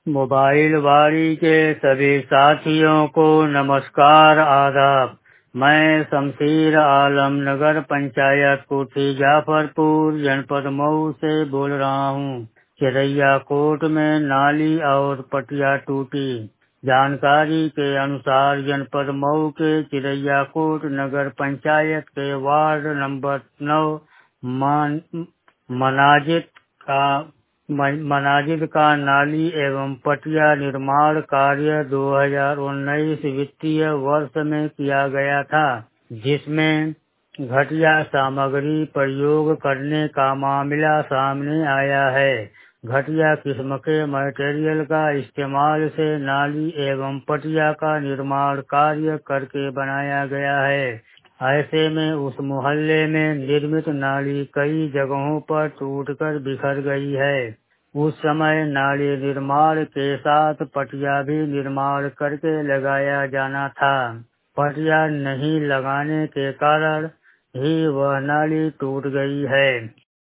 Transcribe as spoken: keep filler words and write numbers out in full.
Mobile वारी के सभी साथियों को नमस्कार आदाब। मैं शमशीर आलम नगर पंचायत कोठी जाफरपुर जनपद मऊ से बोल रहा हूँ। चिरैया कोट में नाली और पटिया टूटी। जानकारी के अनुसार जनपद मऊ के चिरैया कोट नगर पंचायत के वार्ड नंबर नौ मान मनाजिद का मनाजिद का नाली एवं पटिया निर्माण कार्य दो हज़ार उन्नीस वित्तीय वर्ष में किया गया था, जिसमें घटिया सामग्री प्रयोग करने का मामला सामने आया है। घटिया किस्म के मटेरियल का इस्तेमाल से नाली एवं पटिया का निर्माण कार्य करके बनाया गया है। ऐसे में उस मोहल्ले में निर्मित नाली कई जगहों पर टूटकर बिखर गई है। उस समय नाली निर्माण के साथ पटिया भी निर्माण करके लगाया जाना था। पटिया नहीं लगाने के कारण ही वह नाली टूट गई है।